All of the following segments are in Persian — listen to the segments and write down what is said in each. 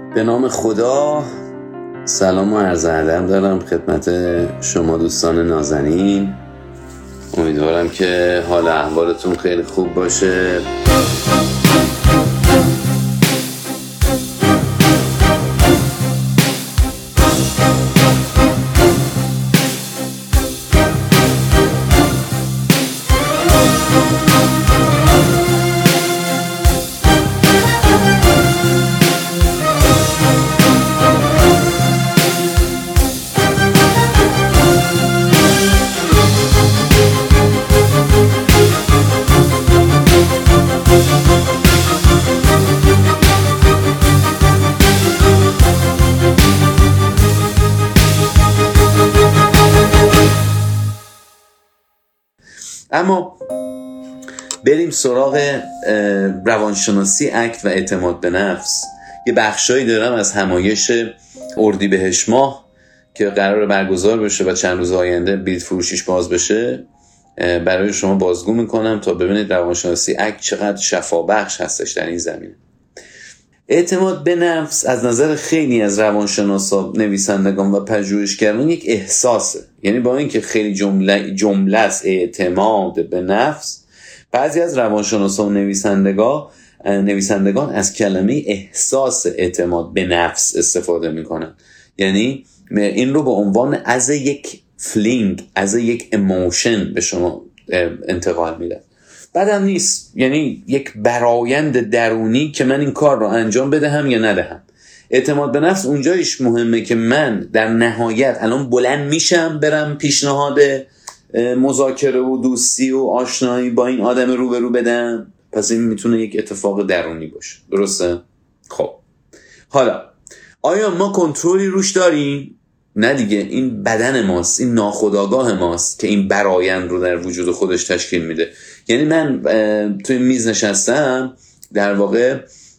به نام خدا. سلام و عرض ادب دارم خدمت شما دوستان نازنین. امیدوارم که حال احوالتون خیلی خوب باشه. اما بریم سراغ روانشناسی اکت و اعتماد به نفس. یه بخشایی دارم از همایش اردیبهشت ماه که قراره برگزار بشه و چند روز آینده بلیط فروشیش باز بشه، برای شما بازگو میکنم تا ببینید روانشناسی اکت چقدر شفابخش هستش در این زمینه. اعتماد به نفس از نظر خیلی از روانشناسا، نویسندگان و پژوهشگران یک احساسه. یعنی با اینکه خیلی جمله است اعتماد به نفس، بعضی از روانشناسا و نویسندگان از کلمه احساس اعتماد به نفس استفاده میکنن. یعنی این رو به عنوان از یک فیلینگ، از یک ایموشن به شما انتقال میدن. بعدم نیست، یعنی یک برآیند درونی که من این کار رو انجام بدهم یا ندهم. اعتماد به نفس اونجایش مهمه که من در نهایت الان بلند میشم برم پیشنهاد مذاکره و دوستی و آشنایی با این آدم روبرو بدم. پس این میتونه یک اتفاق درونی باشه، درسته؟ خب حالا آیا ما کنترلی روش داریم؟ نه دیگه، این بدن ماست، این ناخودآگاه ماست که این برآیند رو در وجود خودش تشکیل میده. یعنی من توی میز نشستم، در واقع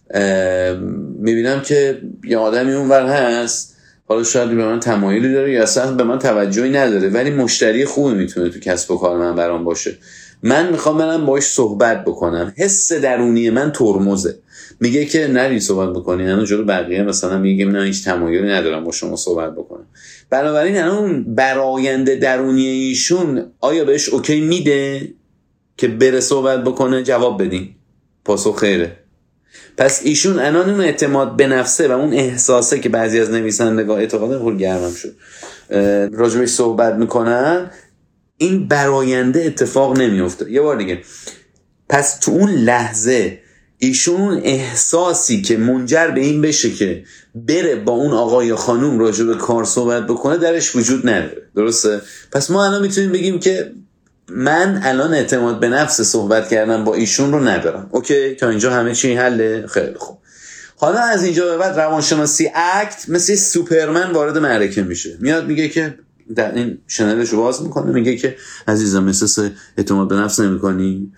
میبینم که یه آدمی اونور هست، حالا شاید به من تمایلی داره یا اصلا به من توجهی نداره، ولی مشتری خوبی میتونه تو کسب و کار من برام باشه. من میخوام برم باهاش صحبت بکنم. حس درونی من ترمزه، میگه که نری صحبت بکنی. انا جلو بقیه مثلا میگم نه هیچ تمایلی ندارم با شما صحبت بکنم. بنابراین اون برآیند درونی ایشون آیا بهش اوکی میده که بره صحبت بکنه؟ جواب بدین، پاسخ خیره. پس ایشون الان اون اعتماد به نفسه و اون احساسه که بعضی از نویسندگان اعتقاد خود گرمم شد راجبش صحبت میکنن، این براینده اتفاق نمیفته. یه بار دیگه، پس تو اون لحظه ایشون احساسی که منجر به این بشه که بره با اون آقا یا خانوم راجع به کار صحبت بکنه درش وجود نداره، درسته؟ پس ما الان میتونیم بگیم که من الان اعتماد به نفس صحبت کردم با ایشون رو ندارم. اوکی، تا اینجا همه چی حله؟ خیلی خوب. حالا از اینجا به بعد روانشناسی اکت مثل سوپرمن وارد معرکه میشه، میاد میگه که در این شنلش رو باز میکنه، میگه که عزیزم احساس اعتماد به نفس نمی‌کنی،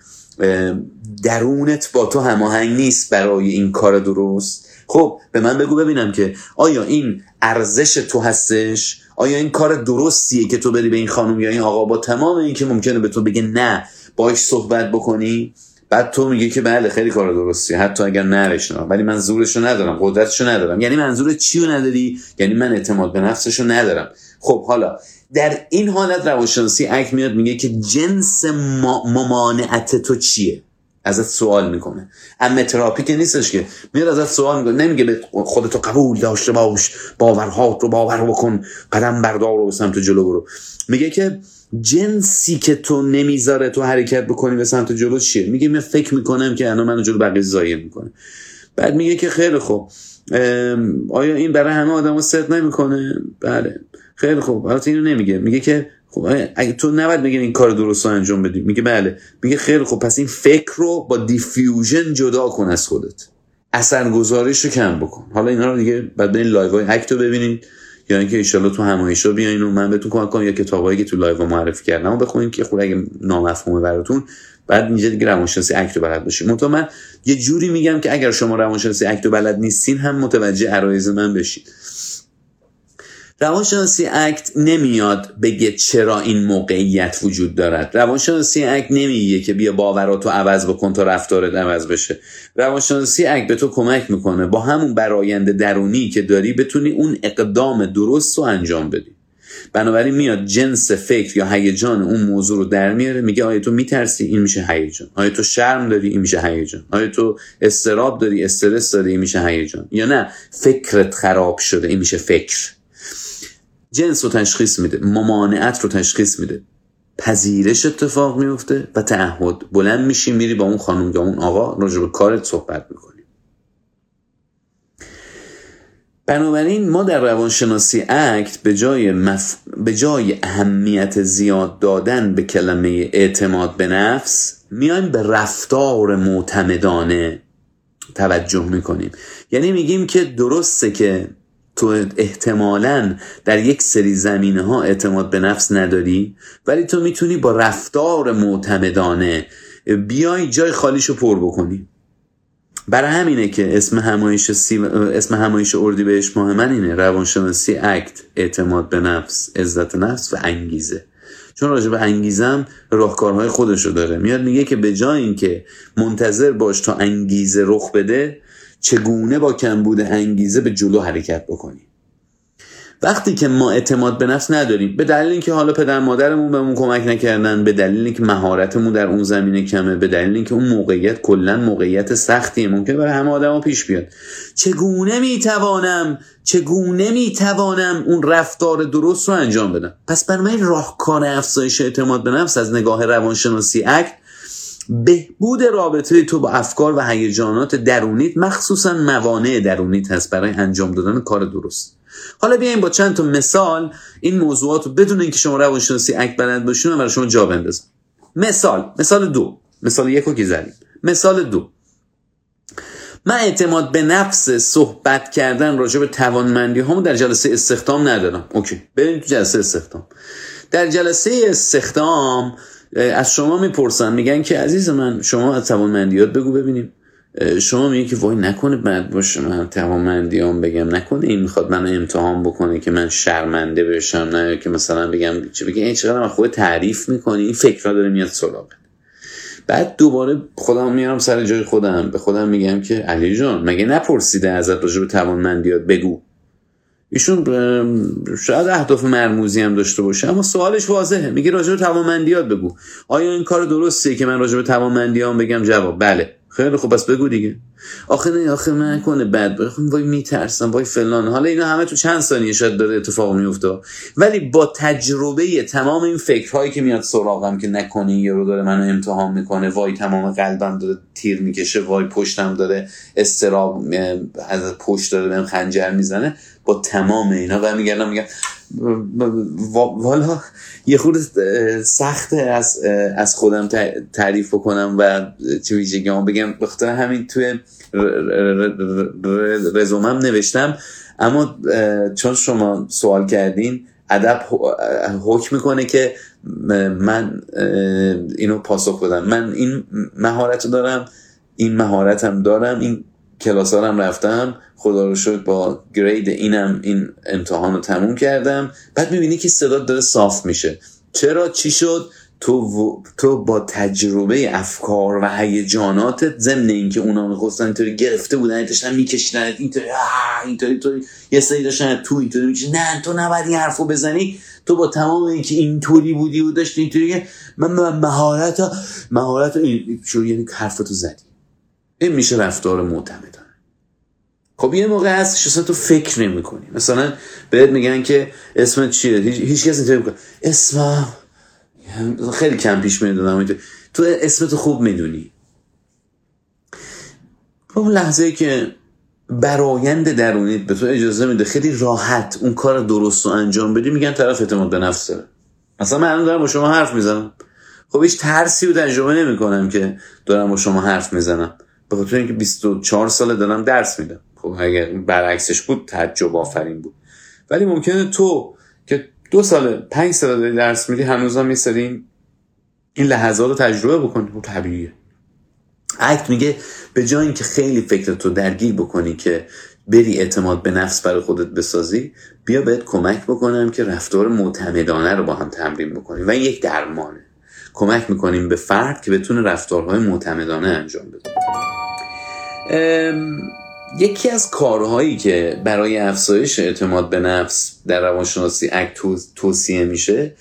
درونت با تو هماهنگ نیست برای این کار درست. خب به من بگو ببینم که آیا این ارزش تو هستش؟ آیا این کار درستیه که تو بری به این خانم یا این آقا با تمام این که ممکنه به تو بگه نه باهاش صحبت بکنی، بعد تو میگه که بله خیلی کار درستیه حتی اگر نرشنم، ولی من زورشو ندارم، قدرتشو ندارم. یعنی منظور چیو نداری؟ یعنی من اعتماد به نفسشو ندارم. خب حالا در این حالت روانشناسی اکت میاد میگه که جنس ممانعت تو چیه؟ ازت سوال میکنه. اما تراپی که نیستش که میاد ازت سوال میکنه، نمیگه به خودتو قبول داشته باش، باورهات رو باور بکن، قدم بردار و به سمت جلو برو. میگه که جنسی که تو نمیذاره تو حرکت بکنی به سمت جلو چیه؟ میگه من فکر میکنم که انا منو جلو بقیه ضایع میکنه. بعد میگه که خیلی خوب، آیا این برای همه آدما صدق نمیکنه؟ بله خیلی خوب. البته اینو نمیگه، میگه که خب اگه تو نباید بگی این کار درست رو انجام بدی. میگه بله. میگه خیلی خوب، پس این فکر رو با دیفیوژن جدا کن از خودت، اثرگذاریش رو کم بکن. حالا اینا رو دیگه بعد برین لایوهای اکت رو ببینید، یا اینکه ان شاءالله تو همایشا بیاین و من بهتون کمک کنم، یا کتابایی که تو لایو معرفی کردم و بخونید که خود اگه نامفهومه براتون، بعد اینجا دیگه روانشناسی اکت رو بلد باشید. من یه جوری میگم که اگر شما روانشناسی اکت رو بلد نیستین هم متوجه عرایض من بشید. روانشناسی اکت نمیاد بگه چرا این موقعیت وجود دارد. روانشناسی اکت نمیگه که بیا باوراتو عوض بکن تا رفتارت عوض بشه. روانشناسی اکت به تو کمک میکنه با همون برآیند درونی که داری بتونی اون اقدام درست رو انجام بدی. بنابراین میاد جنس فکر یا هیجان اون موضوع رو در میاره، میگه آیا تو میترسی؟ این میشه هیجان. آیا تو شرم داری؟ این میشه هیجان. آیا تو اضطراب داری، استرس داری؟ این میشه هیجان. یا نه فکرت خراب شده، این میشه فکر. جنس رو تشخیص میده، ممانعت رو تشخیص میده، پذیرش اتفاق میفته و تعهد. بلند میشی میری با اون خانم یا اون آقا راجع به کارت صحبت میکنی. بنابراین ما در روانشناسی اکت به جای اهمیت زیاد دادن به کلمه اعتماد به نفس میایم به رفتار معتمدانه توجه میکنیم. یعنی میگیم که درسته که تو احتمالاً در یک سری زمینه ها اعتماد به نفس نداری، ولی تو میتونی با رفتار معتمدانه بیای جای خالیشو پر بکنی. برای همینه که اسم همایش اردیبهشت ماه من اینه: روانشناسی اکت، اعتماد به نفس، عزت نفس و انگیزه. چون راجع به انگیزم راهکارهای خودشو داره. میاد میگه که به جای این که منتظر باش تا انگیزه رخ بده، چگونه با کمبود انگیزه به جلو حرکت بکنی. وقتی که ما اعتماد به نفس نداریم، به دلیل اینکه حالا پدر مادرمون بهمون کمک نکردن، به دلیل اینکه مهارتمون در اون زمینه کمه، به دلیل اینکه اون موقعیت کلا موقعیت سختیه، ممکنه برای همه آدما پیش بیاد. چگونه میتوانم اون رفتار درست رو انجام بدم؟ پس برای راهکار افزایش اعتماد به نفس از نگاه روانشناسی اکت بهبود رابطه تو با افکار و هیجانات درونیت، مخصوصا موانع درونیت هست برای انجام دادن کار درست. حالا بیایم با چند تا مثال این موضوعات رو بدون اینکه شما روانشناسی اکت بلد باشین و برای شما جا بندازم. مثال 2. مثال 1 رو که زدیم. مثال 2: من اعتماد به نفس صحبت کردن راجع به توانمندی هامو در جلسه استخدام ندارم. اوکی، بریم تو جلسه استخدام. در جلسه استخدام از شما میپرسن، میگن که عزیز من شما از توانمندیات بگو ببینیم. شما میگه که وای نکنه بد باشه من توانمندیام بگم، نکنه این میخواد منو امتحان بکنه که من شرمنده بشم، نه که مثلا بگم این چقدر من خود تعریف میکنی. این فکرها داره میاد سراغ. بعد دوباره خودم میارم سر جای خودم، به خودم میگم که علی جان مگه نپرسیده ازت راجع به توانمندیات بگو؟ ایشون شاید اهداف مرموزی هم داشته باشه، اما سوالش واضحه، میگه راجع به توانمندیات بگو. آیا این کار درستیه که من راجع به توانمندیام بگم؟ جواب بله. خیلی خب پس بگو دیگه. آخه من نکنه بد بخوام، وای میترسم، وای فلان. حالا اینا همه تو چند ثانیه شاید داره اتفاق میفته، ولی با تجربه تمام این فکرهایی که میاد سراغم که نکنه این یارو داره منو امتحان میکنه، وای تمام قلبم داره تیر میکشه، وای پشتم داره استراب از پشت داره بهم خنجر میزنه، با تمام اینا و میگم والا یه خورده سخته از خودم تعریف بکنم و چه ویژگیام بگم. بخاطر همین توی رزومم نوشتم، اما چون شما سوال کردین ادب حکم میکنه که من اینو پاسخ بدم. من این مهارت دارم، این مهارتم دارم، این کلاس‌ها هم رفتم، خدا رو شکر با گرید اینم این امتحان رو تموم کردم. بعد میبینی که صدا داره صاف میشه. چرا؟ چی شد؟ تو با تجربه افکار و هیجاناتت، ضمن اینکه اونا میخواستن اینطوری گرفته بودن داشتن میکشیدن اینطوری تو یه سری داشتن تو اینطوری میکشیدن، نه تو نباید این حرفو بزنی. تو با تمام اینکه اینطوری بودی و داشتی اینطوری من مهارت این شو، یعنی حرفتو زدی. این میشه رفتار معتمدانه. خب یه موقع هستش اصلا تو فکر نمی کنی. مثلا بهت میگن که اسمت چیه؟ هیچ کس اینطوری میکنه اسمم، خیلی کم پیش میدونم تو اسمت خوب میدونی. اون لحظه‌ای که برآیند درونیت به تو اجازه میده خیلی راحت اون کار درست رو انجام بدی، میگن طرف اعتماد به نفس داره. مثلا من الان دارم با شما حرف میزنم، خب هیچ ترسی رو تجربه نمی‌کنم که دارم با شما حرف میزنم، به خاطر اینکه 24 سال دارم درس میدم. خب اگر برعکسش بود تعجب آفرین بود. ولی ممکنه تو که 2 سال 5 سال داری درس میدی هنوزم می‌سری این لحظات رو تجربه بکنی. خب طبیعیه. اکت میگه به جای اینکه خیلی فکرتو درگیر بکنی که بری اعتماد به نفس برای خودت بسازی، بیا بهت کمک بکنم که رفتار معتمدانه رو با هم تمرین بکنیم و این یک درمانه. کمک میکنیم به فرد که بتونه رفتارهای معتمدانه انجام بده. یکی از کارهایی که برای افزایش اعتماد به نفس در روانشناسی اکت توصیه میشه،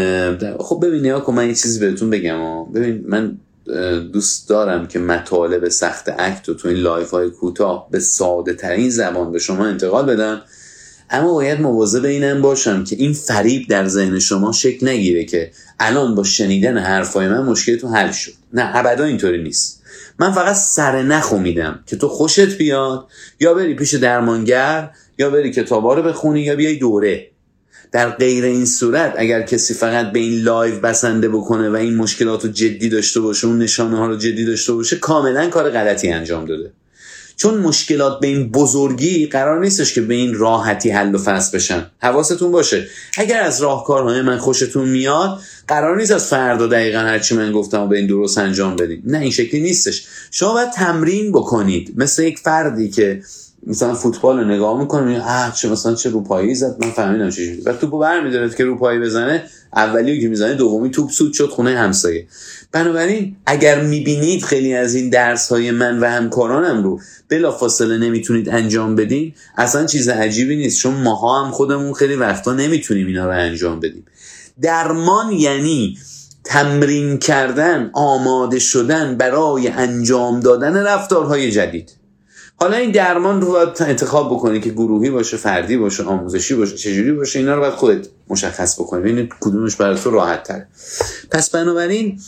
خب ببین نیا که من یه چیزی بهتون بگم. ببین من دوست دارم که مطالب سخت اکت رو تو این لایف های کوتاه به ساده ترین زبان به شما انتقال بدم، اما باید مواظب اینم باشم که این فریب در ذهن شما شکل نگیره که الان با شنیدن حرفای من مشکلتون حل شد. نه، ابدا اینطوری نیست. من فقط سرنخو میدم که تو خوشت بیاد یا بری پیش درمانگر یا بری کتابا رو بخونی یا بیای دوره. در غیر این صورت اگر کسی فقط به این لایو بسنده بکنه و این مشکلات رو جدی داشته باشه، اون نشانه ها رو جدی داشته باشه، کاملا کار غلطی انجام داده. چون مشکلات به این بزرگی قرار نیستش که به این راحتی حل و فصل بشن. حواستون باشه اگر از راهکارهای من خوشتون میاد، قرار نیست از فردا دقیقا هرچی من گفتم و به این درست انجام بدین. نه، این شکلی نیستش. شما باید تمرین بکنید، مثل یک فردی که مثلا فوتبال رو نگاه میکنه میگه چه روپایی زد، من فهمیدم چه جوری، بعد توپو برمی‌داره که روپایی بزنه، اولیو که میزنه دومی توپ سود شد خونه همسایه. بنابراین اگر میبینید خیلی از این درس‌های من و همکارانم رو بلافاصله نمیتونید انجام بدین، اصلا چیز عجیبی نیست، چون ماها هم خودمون خیلی وقتا نمیتونیم اینا رو انجام بدیم. درمان یعنی تمرین کردن، آماده شدن برای انجام دادن رفتارهای جدید. حالا این درمان رو باید انتخاب بکنی که گروهی باشه، فردی باشه، آموزشی باشه، چجوری باشه، اینا رو باید خودت مشخص بکنی، ببینید کدومش برای تو راحت تره. پس بنابراین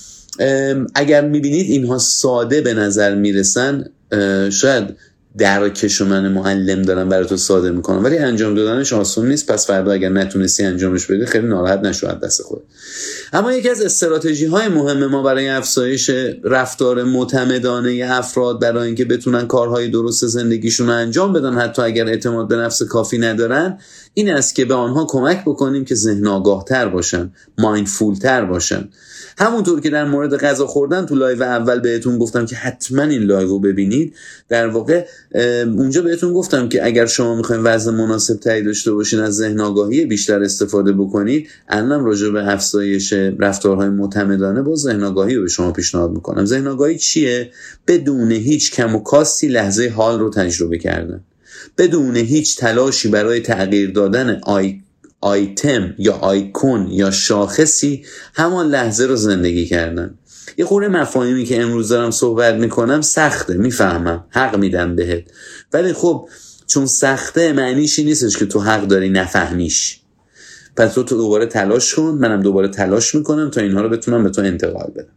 اگر میبینید اینها ساده به نظر میرسن، شاید درکشو من معلم دارم برای تو ساده میکنم، ولی انجام دادنش آسون نیست. پس فردا اگر نتونستی انجامش بدی خیلی ناراحت نشو از دست خود. اما یکی از استراتژی های مهم ما برای افزایش رفتار معتمدانه افراد برای اینکه بتونن کارهای درست زندگیشون رو انجام بدن حتی اگر اعتماد به نفس کافی ندارن، این است که به آنها کمک بکنیم که ذهن آگاه تر باشن، مایندفول تر باشن. همونطور که در مورد غذا خوردن تو لایو اول بهتون گفتم که حتما این لایو رو ببینید، در واقع اونجا بهتون گفتم که اگر شما میخواین وزن مناسب تری داشته باشین، از ذهن آگاهی بیشتر استفاده بکنید. الانم راجع به افزایش رفتارهای معتمدانه با ذهن آگاهی رو به شما پیشنهاد میکنم. ذهن آگاهی چیه؟ بدون هیچ کم و کاستی لحظه حال رو تجربه کردن، بدون هیچ تلاشی برای تغییر دادن آیتم یا آیکون یا شاخصی همان لحظه رو زندگی کردن. یه خورده مفاهیمی که امروز دارم صحبت میکنم سخته، میفهمم، حق میدم بهت، ولی خب چون سخته معنیش این نیستش که تو حق داری نفهمیش. پس تو دوباره تلاش کن، منم دوباره تلاش میکنم تا اینها رو بتونم به تو انتقال بدم.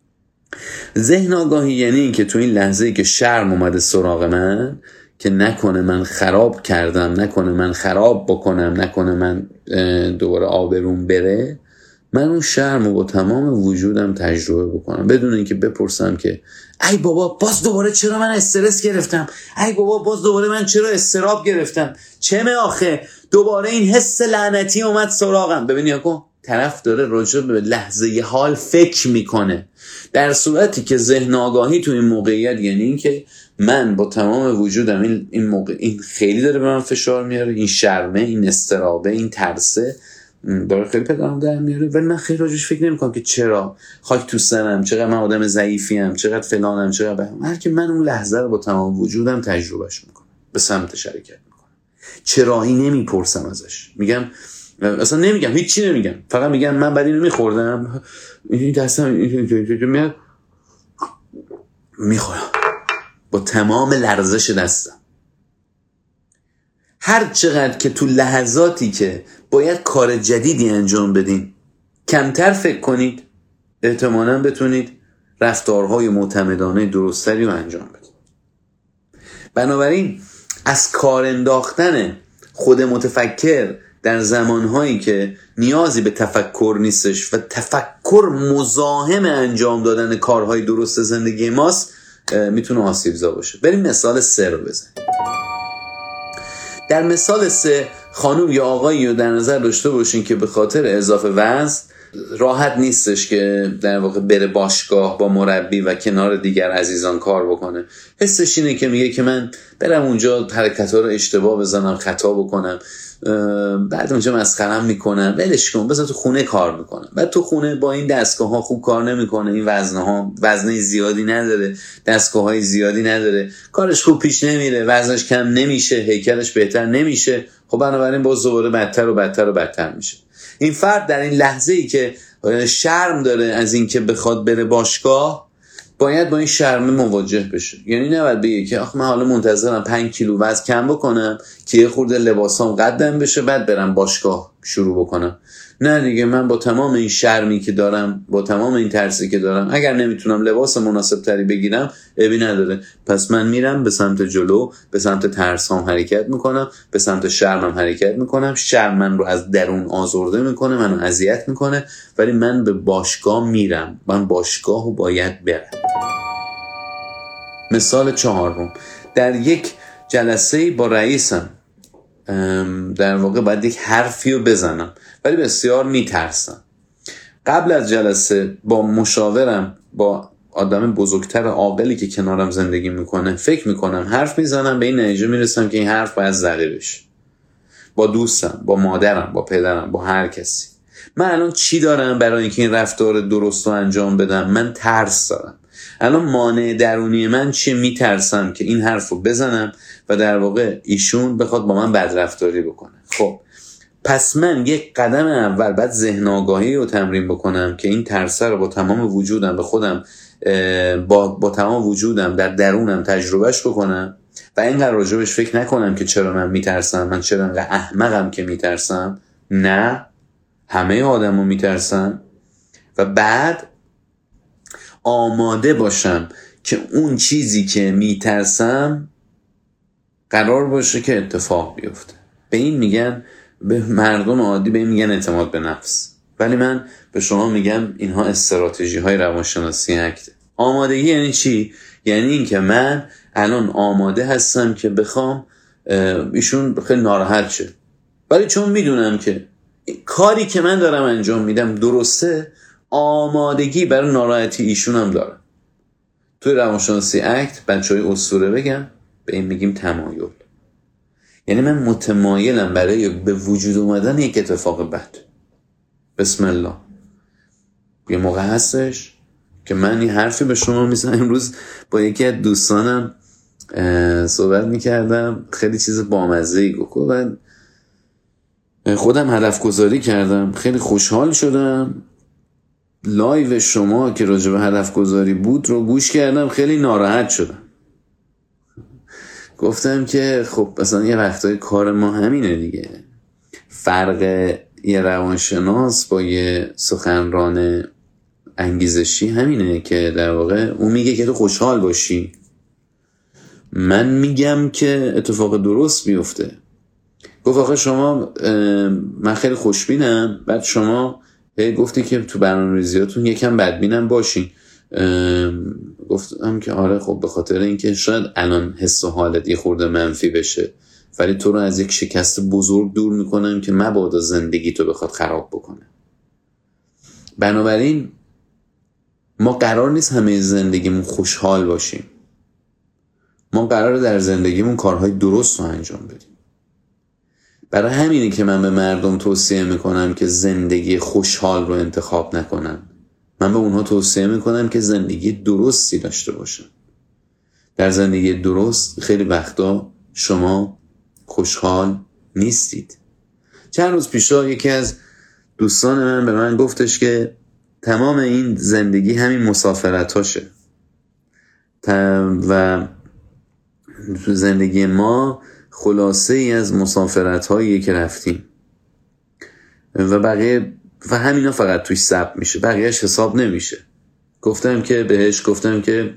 ذهن آگاهی یعنی این که تو این لحظه‌ای که شرم اومده سراغ من که نکنه من خراب کردم، نکنه من خراب بکنم، نکنه من دوباره آبروم بره، من اون شرم رو با تمام وجودم تجربه بکنم بدون اینکه بپرسم که ای بابا باز دوباره چرا من استرس گرفتم، ای بابا باز دوباره من چرا استراب گرفتم، چمه آخه دوباره این حس لعنتی اومد سراغم. ببینی آقا طرف داره راجع به لحظه حال فکر میکنه، در صورتی که ذهن آگاهی تو این موقعیت یعنی این که من با تمام وجودم این خیلی داره به من فشار میاره، این شرمه، این استرابه، این ترسه داره خیلی پدرم در میاره، ولی من خیلی راجعش فکر نمیکنم که چرا خاک تو سرم، چقدر من آدم ضعیفیم، چقدر فلانم، چقدر بهم. هر که من اون لحظه رو با تمام وجودم تجربهش میکنم، به سمت شرکت میکنم. چرایی نمیپرسم ازش، میگم اصلا نمیگم، هیچی نمیگم، فقط میگم من بعد اینو میخوردم، این دستم میاد میخورم با تمام لرزش دستم. هر چقدر که تو لحظاتی که باید کار جدیدی انجام بدین کمتر فکر کنید، احتمالاً بتونید رفتارهای معتمدانه درستری رو انجام بدید. بنابراین از کار انداختن خود متفکر در زمانهایی که نیازی به تفکر نیستش و تفکر مزاحم انجام دادن کارهای درست زندگی ماست میتونه آسیبزا باشه. بریم مثال 3 رو بزنیم. در مثال 3 خانم یا آقایی رو در نظر داشته باشین که به خاطر اضافه وزن راحت نیستش که در واقع بره باشگاه با مربی و کنار دیگر عزیزان کار بکنه. حسش اینه که میگه که من برم اونجا حرکت‌ها رو اشتباه بزنم، خطا بکنم، بعد اونجا مسخره‌ام میکنن، ولش کن، بذار تو خونه کار میکنم. بعد تو خونه با این دستگاه‌ها خوب کار نمیکنه، این وزنه زیادی نداره، دستگاه‌های زیادی نداره، کارش خوب پیش نمیره، وزنش کم نمیشه، هیکلش بهتر نمیشه. خب بنابراین باز دوباره بدتر و بدتر و بدتر میشه. این فرد در این لحظه‌ای که شرم داره از این که بخواد بره باشگاه، باید با این شرم مواجه بشه. یعنی نباید بگه که آخ من حالا منتظرم 5 کیلو وزن کم بکنم که یه خورده لباسام قدم بشه بعد برم باشگاه شروع بکنم. نه دیگه، من با تمام این شرمی که دارم، با تمام این ترسی که دارم، اگر نمیتونم لباس مناسب تری بگیرم ابی نداره، پس من میرم به سمت جلو، به سمت ترسام حرکت میکنم، به سمت شرمم حرکت میکنم. شرم من رو از درون آزرده میکنه، منو اذیت میکنه، ولی من به باشگاه میرم، من باشگاهو باید برم. مثال 4، در یک جلسه با رئیسم در واقع باید یک حرفی رو بزنم ولی بسیار میترسم. قبل از جلسه با مشاورم، با آدم بزرگتر عاقلی که کنارم زندگی میکنه فکر میکنم، حرف میزنم، به این نتیجه میرسم که این حرف باید زده بشه. با دوستم، با مادرم، با پدرم، با هر کسی. من الان چی دارم برای اینکه این رفتار درست رو انجام بدم؟ من ترس دارم. الان مانع درونی من چیه؟ میترسم که این حرف رو بزنم و در واقع ایشون بخواد با من بدرفتاری بکنه. خب پس من یک قدم اول بعد ذهن آگاهی رو تمرین بکنم که این ترس رو با تمام وجودم به خودم، با تمام وجودم در درونم تجربهش بکنم و اینقدر راجبش فکر نکنم که چرا من میترسم، من چرا اینقدر احمقم که میترسم. نه، همه آدم رو میترسن. و بعد آماده باشم که اون چیزی که میترسم قرار باشه که اتفاق بیفته. به این میگن، به مردم عادی به این میگن اعتماد به نفس، ولی من به شما میگم اینها استراتژی های روانشناسی اکته. آمادگی یعنی چی؟ یعنی این که من الان آماده هستم که بخوام ایشون خیلی ناراحت شه، ولی چون میدونم که کاری که من دارم انجام میدم درسته، آمادگی برای ناراحتی ایشون هم دارم. توی روانشناسی اکت بچهای اسطوره بگم به این میگیم تمایل. یعنی من متمایلم برای به وجود اومدن یک اتفاق بد. بسم الله. یه موقع هستش که من این حرفی به شما میزنم. امروز با یکی از دوستانم صحبت میکردم، خیلی چیز بامزه‌ای گفت و خودم هدف گذاری کردم، خیلی خوشحال شدم. لایو شما که راجع به هدف گذاری بود رو گوش کردم، خیلی ناراحت شدم. گفتم که خب مثلا یه وقتای کار ما همینه دیگه. فرق یه روانشناس با یه سخنران انگیزشی همینه که در واقع اون میگه که تو خوشحال باشی، من میگم که اتفاق درست بیفته. گفت آخه شما، من خیلی خوشبینم، بعد شما گفتی که تو برنامه‌ریزیاتون یکم بدبینم باشین. گفتم که آره خب به خاطر اینکه شاید الان حس و حالت یه خورده منفی بشه، ولی تو رو از یک شکست بزرگ دور میکنم که مبادا زندگی تو بخواد خراب بکنه. بنابراین ما قرار نیست همه زندگیمون خوشحال باشیم. ما قراره در زندگیمون کارهای درست رو انجام بدیم. برای همینه که من به مردم توصیه میکنم که زندگی خوشحال رو انتخاب نکنن. من به اونها توصیه میکنم که زندگی درستی داشته باشن. در زندگی درست خیلی وقتا شما خوشحال نیستید. چند روز پیشا یکی از دوستان من به من گفتش که تمام این زندگی همین مسافرتاشه و تو زندگی ما خلاصه ای از مسافرت هایی که رفتیم و بقیه و همینا فقط توش ثبت میشه، بقیهش حساب نمیشه. گفتم که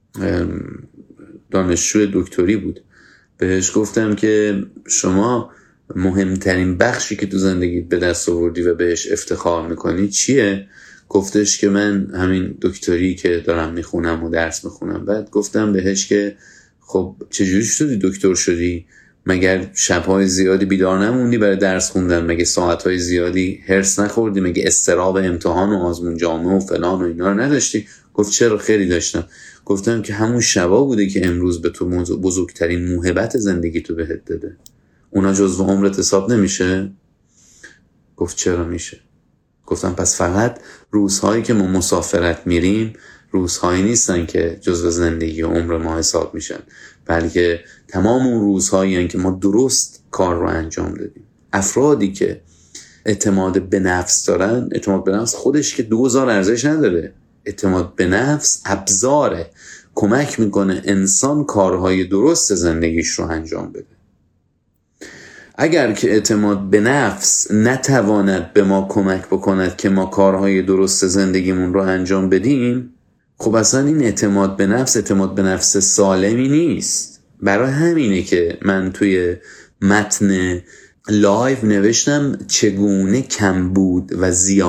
دانشجو دکتری بود، بهش گفتم که شما مهمترین بخشی که تو زندگیت به دست آوردی و بهش افتخار میکنی چیه؟ گفتش که من همین دکتری که دارم میخونم و درس میخونم. بعد گفتم بهش که خب چجوری شدی دکتر شدی؟ مگر شب‌های زیادی بیدار نموندی برای درس خوندن؟ مگه ساعت‌های زیادی هرس نخوردی؟ مگه اضطراب امتحان و آزمون جامعه و فلان و اینا رو نداشتی؟ گفت چرا؟ خیلی داشتم. گفتم که همون شبا بوده که امروز به تو بزرگترین موهبت زندگی تو بهت داده. اونا جزو عمرت حساب نمیشه؟ گفت چرا میشه؟ گفتم پس فقط روزهایی که ما مسافرت میریم روزهایی نیستن که جزو زندگی و عمر ما حساب میشن، بلکه تمام اون روزهایی هستن که ما درست کار رو انجام دادیم. افرادی که اعتماد به نفس دارن، اعتماد به نفس خودش که 2000 ارزش نداره، اعتماد به نفس ابزاره، کمک میکنه انسان کارهای درست زندگیش رو انجام بده. اگر که اعتماد به نفس نتواند به ما کمک بکند که ما کارهای درست زندگیمون رو انجام بدیم، خب اصلا این اعتماد به نفس سالمی نیست. برای همینه که من توی متن لایو نوشتم چگونه کمبود و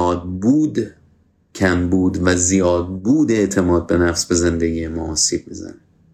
زیاد بود اعتماد به نفس به زندگی ما آسیب میزنه.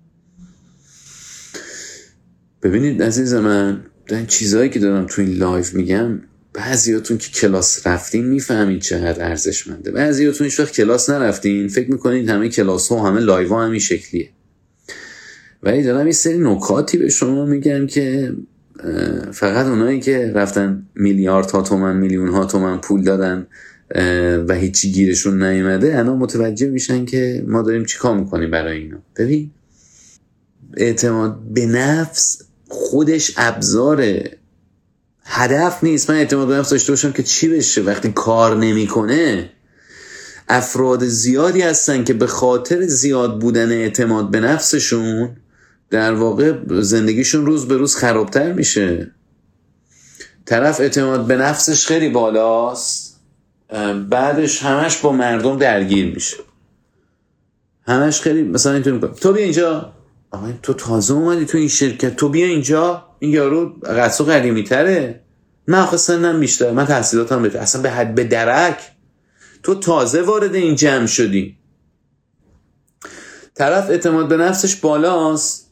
ببینید عزیز من، این چیزایی که دارم توی این لایو میگم، بعضیاتون که کلاس رفتین میفهمید چقدر ارزشمنده، بعضیاتون هیچ وقت کلاس نرفتین فکر میکنید همه کلاس ها و همه لایو ها همین شکلیه. ولی دارم یه سری نکاتی به شما میگم که فقط اونایی که رفتن میلیاردها تومن، میلیونها تومن پول دادن و هیچی گیرشون نیومده الان متوجه میشن که ما داریم چی کار میکنیم برای اینا. ببین، اعتماد به نفس خودش ابزاره، هدف نیست. من اعتماد به نفس داشته باشم که چی بشه وقتی کار نمیکنه؟ افراد زیادی هستن که به خاطر زیاد بودن اعتماد به نفسشون در واقع زندگیشون روز به روز خرابتر میشه. طرف اعتماد به نفسش خیلی بالاست، بعدش همش با مردم درگیر میشه، همش خیلی مثلا اینطور میکنه تو بیا اینجا، آقا تو تازه اومدی تو این شرکت، تو بیا اینجا، این یارو قصو قدیمی تره، من آخه سنم بیشتر، من تحصیلاتم بهتر، اصلا به حد به درک، تو تازه وارد این جمع شدی. طرف اعتماد به نفسش بالاست،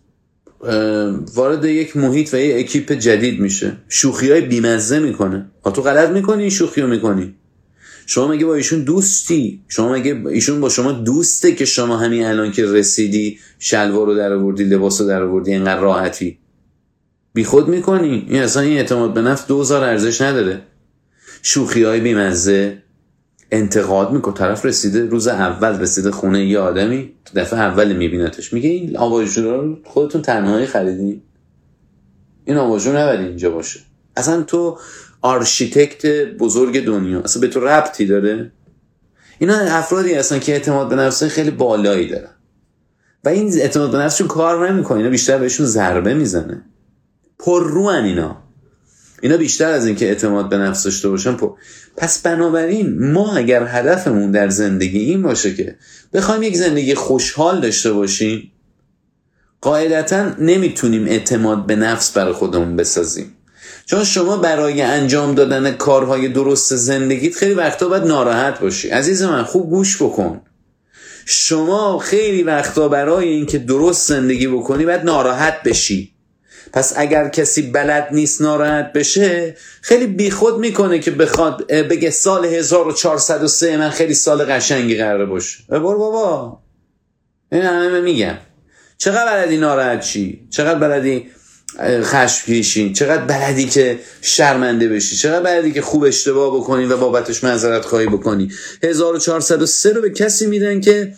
وارد یک محیط و یک اکیپ جدید میشه، شوخی‌های بیمزه میکنه. تو غلط میکنی این شوخیو میکنی؟ شما مگه با ایشون دوستی؟ شما مگه ایشون با شما دوسته که شما همین الان که رسیدی شلوار رو در آوردی، لباس رو در آوردی، اینقدر راحتی بی خود میکنی؟ این اصلا این اعتماد به نفس 2000 ارزش نداره. شوخی‌های بیمزه، انتقاد میکنه. طرف رسیده روز اول رسیده خونه یه آدمی، دفعه اول میبینتش میگه این آواژور رو خودتون تنهایی خریدین، این آواژور نباید اینجا باشه، اصلا تو آرشیتکت بزرگ دنیا، اصلا به تو ربطی داره؟ اینا افرادی هستن که اعتماد به نفس خیلی بالایی دارن و این اعتماد به نفسشون کار نمیکنه، اینا بیشتر بهشون ضربه میزنه. پر روان اینا بیشتر از این که اعتماد به نفس داشته باشن پس بنابراین ما اگر هدفمون در زندگی این باشه که بخوایم یک زندگی خوشحال داشته باشیم، قاعدتاً نمیتونیم اعتماد به نفس برای خودمون بسازیم، چون شما برای انجام دادن کارهای درست زندگیت خیلی وقتا باید ناراحت باشی. عزیز من خوب گوش بکن، شما خیلی وقتا برای اینکه درست زندگی بکنی باید ناراحت بشی. پس اگر کسی بلد نیست ناراحت بشه، خیلی بیخود میکنه که بخواد بگه سال 1403 من خیلی سال قشنگی قراره باشه. برو بابا، این همه میگم چقدر بلدی ناراحت چی، چقدر بلدی خشم کشی، چقدر بلدی که شرمنده بشی، چقدر بلدی که خوب اشتباه بکنی و بابتش معذرت خواهی بکنی. 1403 رو به کسی میدن که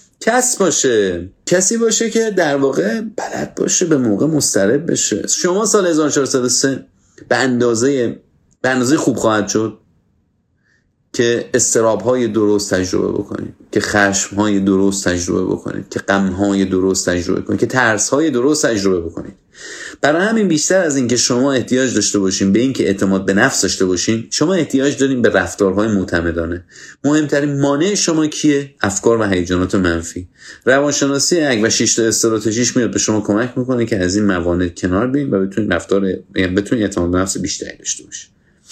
کسی باشه که در واقع بلد باشه به موقع مضطرب بشه. شما سال 1403 به اندازه خوب خواهد شد که استراب‌های درست تجربه بکنید، که خشم‌های درست تجربه بکنید، که غم‌های درست تجربه کنید، که ترس‌های درست تجربه بکنید. برای همین بیشتر از این که شما احتیاج داشته باشین به این که اعتماد به نفس داشته باشین، شما احتیاج دارین به رفتارهای معتمدانه. مهمترین مانع شما کیه؟ افکار و هیجانات منفی. روانشناسی و 6 تا استراتژیش میاد به شما کمک میکنه که از این موانع کنار بیاین و بتونین اعتماد به نفس بیشتری داشته باشین.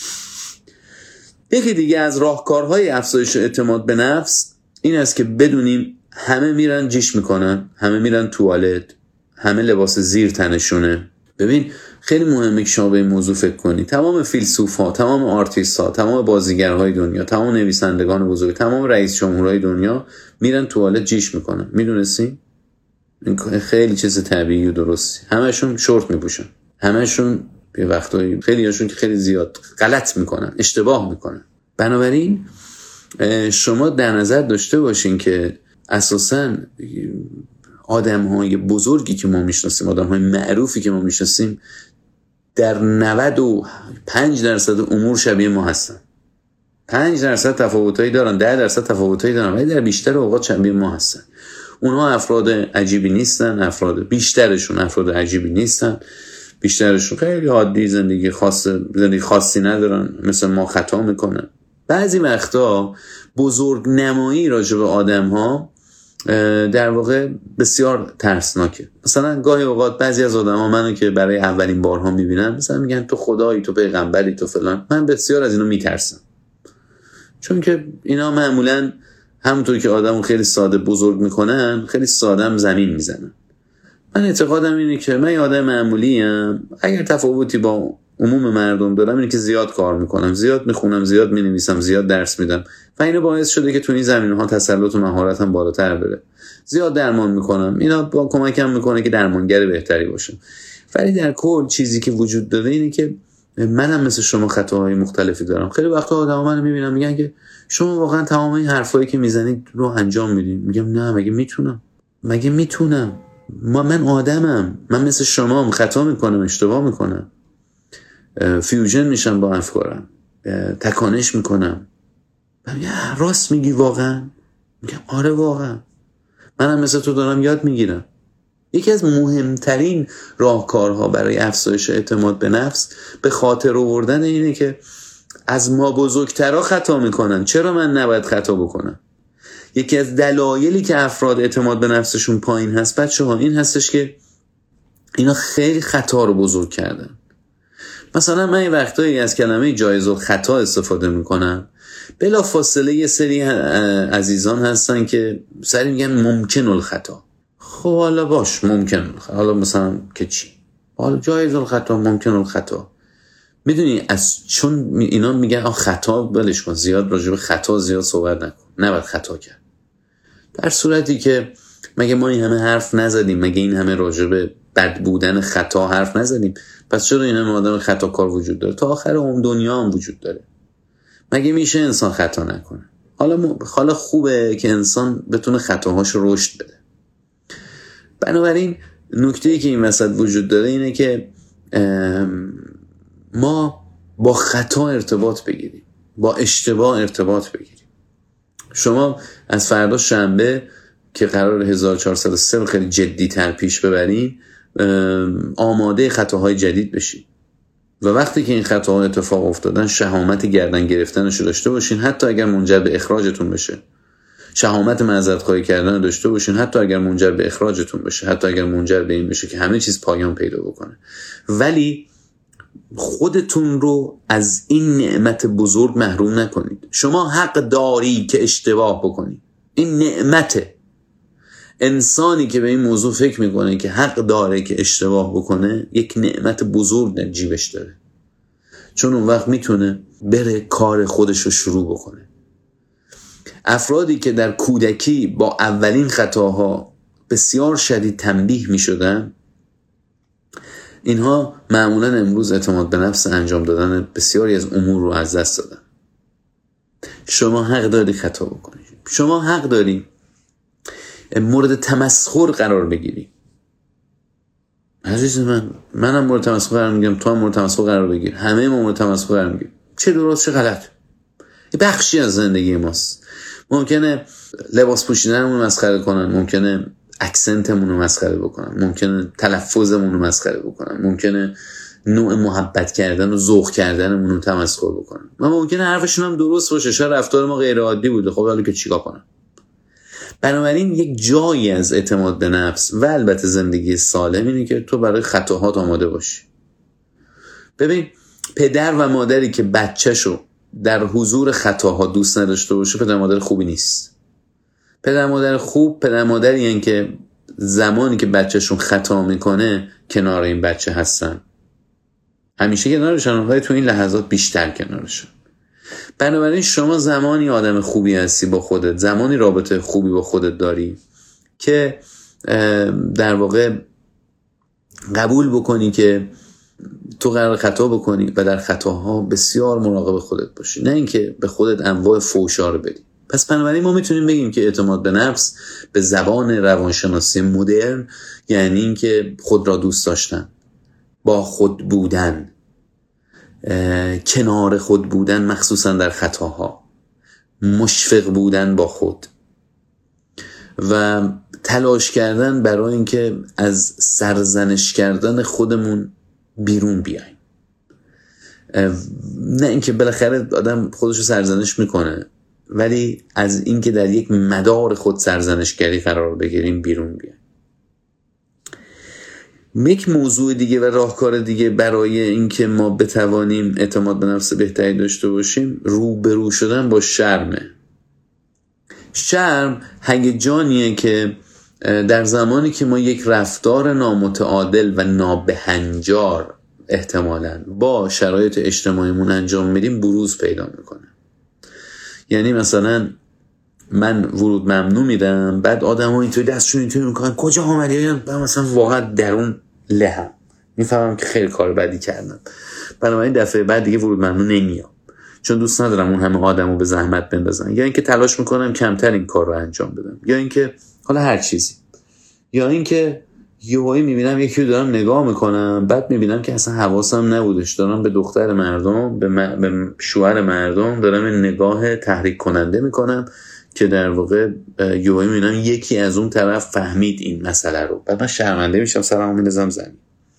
یکی دیگه از راهکارهای افزایش اعتماد به نفس این است که بدونیم همه میرن جیش میکنن، همه میرن توالت، همه لباس زیر تنشونه. ببین خیلی مهمه که شما به این موضوع فکر کنی. تمام فیلسوف‌ها، تمام آرتیست‌ها، تمام بازیگرهای دنیا، تمام نویسندگان بزرگ، تمام رئیس جمهورهای دنیا میرن توالت جیش میکنن. میدونستی؟ این خیلی چیز طبیعی و درستی. همشون شورت میپوشن، همشون به وقتایی خیلی هاشون که خیلی زیاد غلط میکنن، اشتباه میکنن. بنابراین شما در نظر داشته باشین که اساساً آدم‌های بزرگی که ما میشناسیم، آدم‌های معروفی که ما میشناسیم، در 95% امور شبیه ما هستن. 5% تفاوتایی دارن، 10% تفاوتایی دارن، ولی در بیشتر اوقات شبیه ما هستن. اونها افراد عجیبی نیستن، بیشترشون افراد عجیبی نیستن، بیشترشون خیلی عادی زندگی خاصی ندارن، مثل ما خطا میکنن. بعضی وقتا بزرگ نمایی راجع به آدم‌ها در واقع بسیار ترسناکه. مثلا گاهی اوقات بعضی از آدم‌ها منو که برای اولین بارها میبینن مثلا میگن تو خدایی، تو پیغمبری، تو فلان. من بسیار از اینو میترسم، چون که اینا معمولا همونطور که آدمو خیلی ساده بزرگ میکنن، خیلی ساده هم زمین میزنن. من اعتقادم اینه که من یه آدم معمولیم، اگر تفاوتی با عموم مردم دارم اینه که زیاد کار میکنم، زیاد میخونم، زیاد مینویسم، زیاد درس میدم و اینو باعث شده که تو این زمینه‌ها تسلط و مهارتم بالاتر بره. زیاد درمان میکنم، اینا با کمکم میکنه که درمانگر بهتری باشم. ولی در کل چیزی که وجود داره اینه که منم مثل شما خطاهای مختلفی دارم. خیلی وقتا آدما منو میبینن میگن که شما واقعا تمام این حرفایی که میزنید رو انجام میدین. میگم نه، مگه میتونم؟ من آدمم، من مثل شما خطا میکنم، اشتباه میکنم، فیوژن میشم با افکارم، تکانش میکنم. راست میگی واقعا؟ میگم آره واقعا، منم مثل تو دارم یاد میگیرم. یکی از مهمترین راهکارها برای افزایش اعتماد به نفس به خاطر آوردن اینه که از ما بزرگترها خطا میکنن، چرا من نباید خطا بکنم؟ یکی از دلایلی که افراد اعتماد به نفسشون پایین هست بچه‌ها این هستش که اینا خیلی خطا رو بزرگ کردن. مثلا من این وقتایی از کلمه جایز الخطا استفاده میکنم، بلا فاصله یه سری عزیزان هستن که سری میگن ممکن الخطا. خب حالا باش، ممکن، حالا مثلا که چی؟ حالا جایز الخطا، ممکن الخطا. میدونی چون اینا میگن خطا بلش کن، زیاد راجع به خطا زیاد صحبت نکن، نباید خطا کرد. در صورتی که مگه ما این همه حرف نزدیم؟ مگه این همه راجع به بد بودن خطا حرف نزدیم؟ پس چرا این همه آدم خطاکار وجود داره؟ تا آخر اون دنیا هم وجود داره. مگه میشه انسان خطا نکنه؟ حالا خوبه که انسان بتونه خطاهاش رشد بده. بنابراین نکته‌ای که این وسط وجود داره اینه که ما با خطا ارتباط بگیریم، با اشتباه ارتباط بگیریم. شما از فردا شنبه که قرار 1403 خیلی جدی تر پیش ببرین، آماده خطاهای جدید بشین و وقتی که این خطاها اتفاق افتادن شهامت گردن گرفتنشو داشته باشین، حتی اگر منجر به اخراجتون بشه. شهامت معذرت خواهی کردن داشته باشین، حتی اگر منجر به اخراجتون بشه، حتی اگر منجر به این بشه که همه چیز پایان پیدا بکنه. ولی خودتون رو از این نعمت بزرگ محروم نکنید. شما حق داری که اشتباه بکنید، این نعمته. انسانی که به این موضوع فکر میکنه که حق داره که اشتباه بکنه، یک نعمت بزرگ در جیبش داره، چون اون وقت میتونه بره کار خودش رو شروع بکنه. افرادی که در کودکی با اولین خطاها بسیار شدید تنبیه میشدن، اینها معمولا امروز اعتماد به نفس انجام دادن بسیاری از امور رو از دست دادن. شما حق داری خطا بکنی، شما حق داری مورد تمسخر قرار بگیری. عزیز منم مورد تمسخر قرار میگیرم، تو هم مورد تمسخر قرار بگیر، همه ما مورد تمسخر قرار میگیریم. چه درست چه غلط، یه بخشی از زندگی ماست. ممکنه لباس پوشیدنمون رو مسخره کنن، ممکنه اکسنتمون رو مسخره بکنن، ممکنه تلفظمون رو مسخره بکنن، ممکنه نوع محبت کردن و ذوق کردنمون رو تمسخر بکنن. ممکنه حرفشون هم درست باشه، شاید رفتار ما غیر عادی بوده، خب حالا که چیکار کنم؟ بنابراین یک جایی از اعتماد به نفس و البته زندگی سالم اینه که تو برای خطاهات آماده باشی. ببین، پدر و مادری که بچه‌شو در حضور خطاها دوست نداشته باشه پدر مادر خوبی نیست. پدر مادر خوب پدر مادری هستن که زمانی که بچه‌شون خطا میکنه کنار این بچه هستن، همیشه کنارشن، ولی تو این لحظات بیشتر کنارشن. بنابراین شما زمانی آدم خوبی هستی با خودت، زمانی رابطه خوبی با خودت داری که در واقع قبول بکنی که تو قرار خطا بکنی و در خطاها بسیار مراقب خودت باشی، نه اینکه به خودت انواع فحشا رو بدی. پس بنابراین ما میتونیم بگیم که اعتماد به نفس به زبان روانشناسی مدرن یعنی اینکه خود را دوست داشتن، با خود بودن، کنار خود بودن مخصوصا در خطاها، مشفق بودن با خود و تلاش کردن برای اینکه از سرزنش کردن خودمون بیرون بیایم. نه اینکه بالاخره آدم خودشو سرزنش میکنه، ولی از اینکه در یک مدار خود سرزنشگری قرار بگیریم بیرون بیایم. یک موضوع دیگه و راهکار دیگه برای اینکه ما بتوانیم اعتماد به نفس بهتری داشته باشیم روبرو شدن با شرمه. شرم هیجانیه که در زمانی که ما یک رفتار نامتعادل و نابهنجار احتمالاً با شرایط اجتماعیمون انجام میدیم بروز پیدا میکنه. یعنی مثلا من ورود ممنوع میدم، بعد آدم ها اینطوری دستشون اینطوری میکنن کجا آمدی؟ من مثلا واقعا درون لهم میفهمم که خیلی کار بدی کردم، بنابراین دفعه بعد دیگه ورود ممنوع نمیام، چون دوست ندارم اون همه آدمو به زحمت بندازن، یا اینکه تلاش میکنم کمتر این کار رو انجام بدم، یا اینکه حالا هر چیزی، یا اینکه یهویی میبینم یکی رو دارم نگاه میکنم، بعد میبینم که اصلا حواسم نبودش، دارم به دختر مردم، به شوهر مردم دارم نگاه تحریک کننده میکنم که در واقع یهویی میبینم یکی از اون طرف فهمید این مسئله رو، بعد من شرمنده میشم، سرمو میندازم زمین.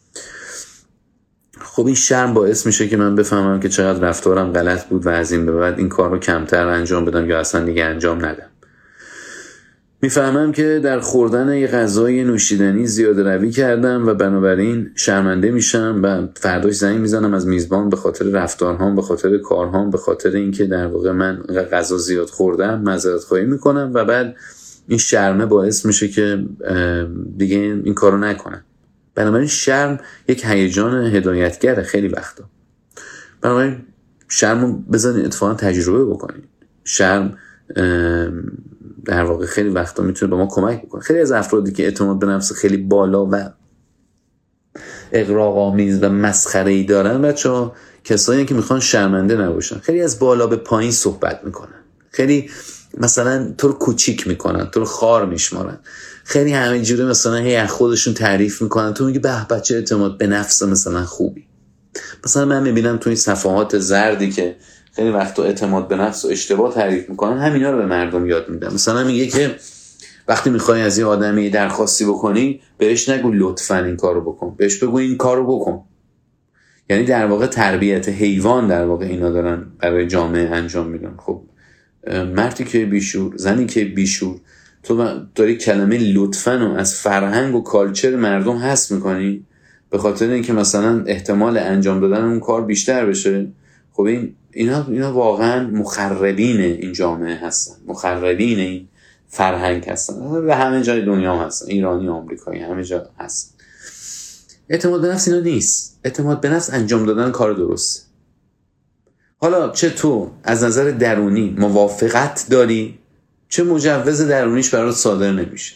خب این شرم باعث میشه که من بفهمم که چقدر رفتارم غلط بود و از این به بعد این کار رو کمتر انجام بدم یا اصلا دیگه انجام ندم. میفهمم که در خوردن یه غذای نوشیدنی زیاده روی کردم و بنابراین شرمنده میشم و فرداش زنگ میزنم از میزبان به خاطر رفتارهام، به خاطر کارهام، به خاطر اینکه در واقع من غذا زیاد خوردم معذرت خواهی میکنم و بعد این شرمه باعث میشه که دیگه این کارو نکنم. بنابراین شرم یک هیجان هدایتگره خیلی وقتا. بنابراین شرمو بذارین اتفاقا تجربه بکنین. شرم در واقع خیلی وقتا میتونه به ما کمک بکنه. خیلی از افرادی که اعتماد به نفس خیلی بالا و اغراق‌آمیز و مسخره‌ای دارن بچه‌ها کسایی که میخوان شرمنده نباشن. خیلی از بالا به پایین صحبت میکنن، خیلی مثلا تو رو کوچیک میکنن، تو رو خار میشمارن، خیلی همه جوره مثلا هی از خودشون تعریف میکنن، تو میگی به بچه اعتماد به نفس مثلا خوبی. مثلا من میبینم تو این صفحات زردی که خیلی وقتا اعتماد به نفس و اشتباه تعریف میکنن، همینا رو به مردم یاد میدن. مثلا میگه که وقتی میخوای از یه آدمی درخواستی بکنی بهش نگو لطفاً این کارو بکن، بهش بگو این کارو بکن. یعنی در واقع تربیت حیوان در واقع اینا دارن برای جامعه انجام میدن. خب مردی که بیشور، زنی که بیشور، تو داری کلمه لطفاً رو از فرهنگ و کالچر مردم حذف میکنی به خاطر اینکه مثلا احتمال انجام دادن اون کار بیشتر بشه. خب اینا واقعا مخربین این جامعه هستن، مخربین این فرهنگ هستن و همه جای دنیا هم هستن، ایرانی، آمریکایی، همه جا هستن. اعتماد به نفس اینا نیست. اعتماد به نفس انجام دادن کار درست. حالا چه تو از نظر درونی موافقت داری، چه مجوز درونیش برات صادر نمیشه.